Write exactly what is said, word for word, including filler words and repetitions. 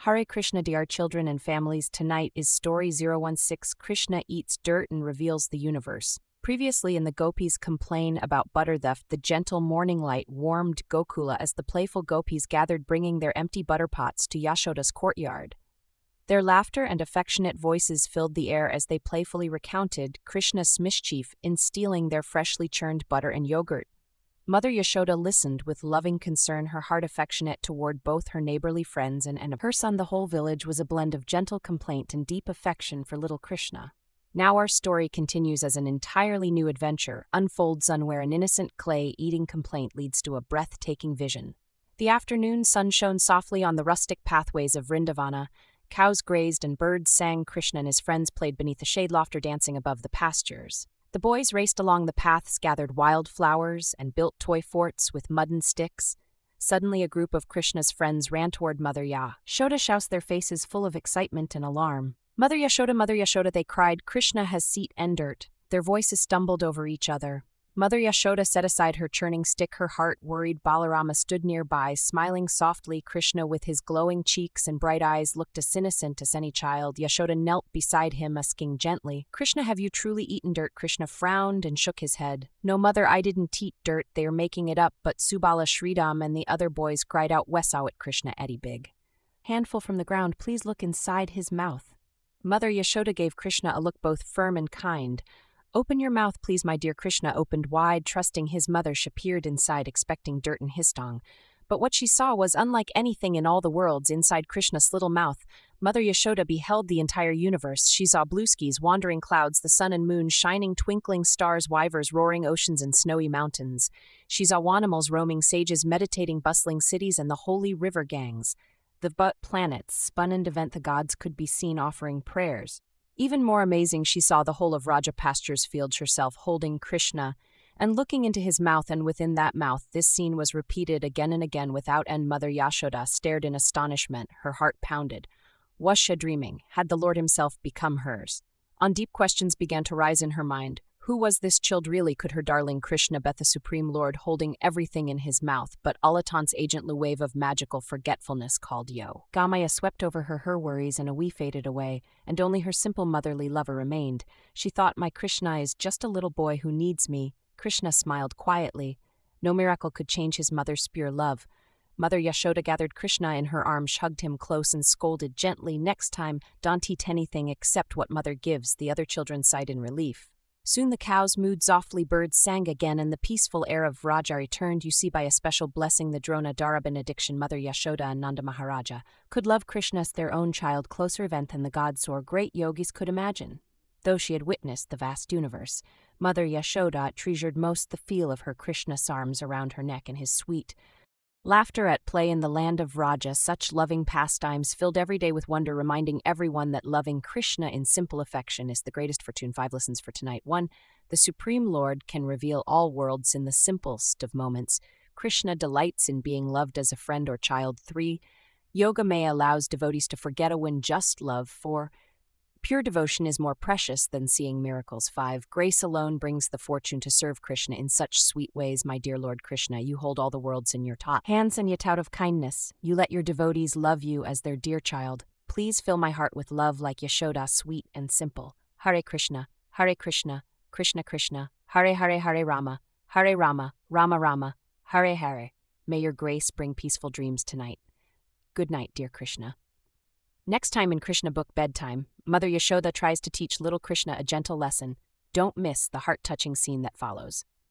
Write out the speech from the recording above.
Hare Krishna, dear children and families. Tonight is story zero one six. Krishna eats dirt and reveals the universe. Previously in the gopis' complain about butter theft, the gentle morning light warmed Gokula as the playful gopis gathered, bringing their empty butter pots to Yashoda's courtyard. Their laughter and affectionate voices filled the air as they playfully recounted Krishna's mischief in stealing their freshly churned butter and yogurt. Mother Yashoda listened with loving concern, her heart affectionate toward both her neighborly friends and, and her son. The whole village was a blend of gentle complaint and deep affection for little Krishna. Now our story continues as an entirely new adventure unfolds on where an innocent clay-eating complaint leads to a breathtaking vision. The afternoon sun shone softly on the rustic pathways of Vrindavana. Cows grazed and birds sang. Krishna and his friends played beneath the shade, laughter dancing above the pastures. The boys raced along the paths, gathered wild flowers, and built toy forts with mud and sticks. Suddenly a group of Krishna's friends ran toward Mother Yashoda, shouts, their faces full of excitement and alarm. Mother Yashoda, Mother Yashoda, they cried, Krishna has seat and dirt. Their voices stumbled over each other. Mother Yashoda set aside her churning stick, her heart worried. Balarama stood nearby, smiling softly. Krishna, with his glowing cheeks and bright eyes, looked as innocent as any child. Yashoda knelt beside him, asking gently, Krishna, have you truly eaten dirt? Krishna frowned and shook his head. No, mother, I didn't eat dirt. They are making it up. But Subala, Sridham, and the other boys cried out, Wesawat Krishna, Eddie Big handful from the ground, please look inside his mouth. Mother Yashoda gave Krishna a look both firm and kind. Open your mouth, please, my dear. Krishna opened wide, trusting his mother. She peered inside, expecting dirt and histong. But what she saw was unlike anything in all the worlds. Inside Krishna's little mouth, Mother Yashoda beheld the entire universe. She saw blue skies, wandering clouds, the sun and moon, shining twinkling stars, wyvers, roaring oceans, and snowy mountains. She saw Wanimals, roaming sages, meditating, bustling cities, and the holy river gangs. The but planets spun and event the gods could be seen offering prayers. Even more amazing, she saw the whole of Raja Pasture's fields herself, holding Krishna and looking into his mouth, and within that mouth this scene was repeated again and again without end. Mother Yashoda stared in astonishment, her heart pounded. Was she dreaming? Had the Lord himself become hers? On deep questions began to rise in her mind. Who was this child really? Could her darling Krishna be the Supreme Lord, holding everything in his mouth? But Alatant's agent, wave of magical forgetfulness, called Yo. Gamaya swept over her her worries, and a wee faded away, and only her simple motherly lover remained. She thought, my Krishna is just a little boy who needs me. Krishna smiled quietly. No miracle could change his mother's pure love. Mother Yashoda gathered Krishna in her arms, hugged him close, and scolded gently, next time, don't eat anything except what mother gives. The other children sighed in relief. Soon the cows mooed softly, birds sang again, and the peaceful air of Vraja returned. You see, by a special blessing, the Drona Dara benediction, Mother Yashoda and Nanda Maharaja could love Krishna as their own child, closer event than the gods or great yogis could imagine. Though she had witnessed the vast universe, Mother Yashoda treasured most the feel of her Krishna's arms around her neck and his sweet laughter at play in the land of Vraja. Such loving pastimes filled every day with wonder, reminding everyone that loving Krishna in simple affection is the greatest fortune. Five lessons for tonight. One, the Supreme Lord can reveal all worlds in the simplest of moments. Krishna delights in being loved as a friend or child. Three, Yoga Maya allows devotees to forget a win just love. Four, pure devotion is more precious than seeing miracles. Five, grace alone brings the fortune to serve Krishna in such sweet ways. My dear Lord Krishna, you hold all the worlds in your top hands, and yet out of kindness, you let your devotees love you as their dear child. Please fill my heart with love like Yashoda, sweet and simple. Hare Krishna, Hare Krishna, Krishna Krishna, Hare Hare, Hare Rama, Hare Rama, Rama Rama, Hare Hare. May your grace bring peaceful dreams tonight. Good night, dear Krishna. Next time in Krishna Book Bedtime, Mother Yashoda tries to teach little Krishna a gentle lesson. Don't miss the heart-touching scene that follows.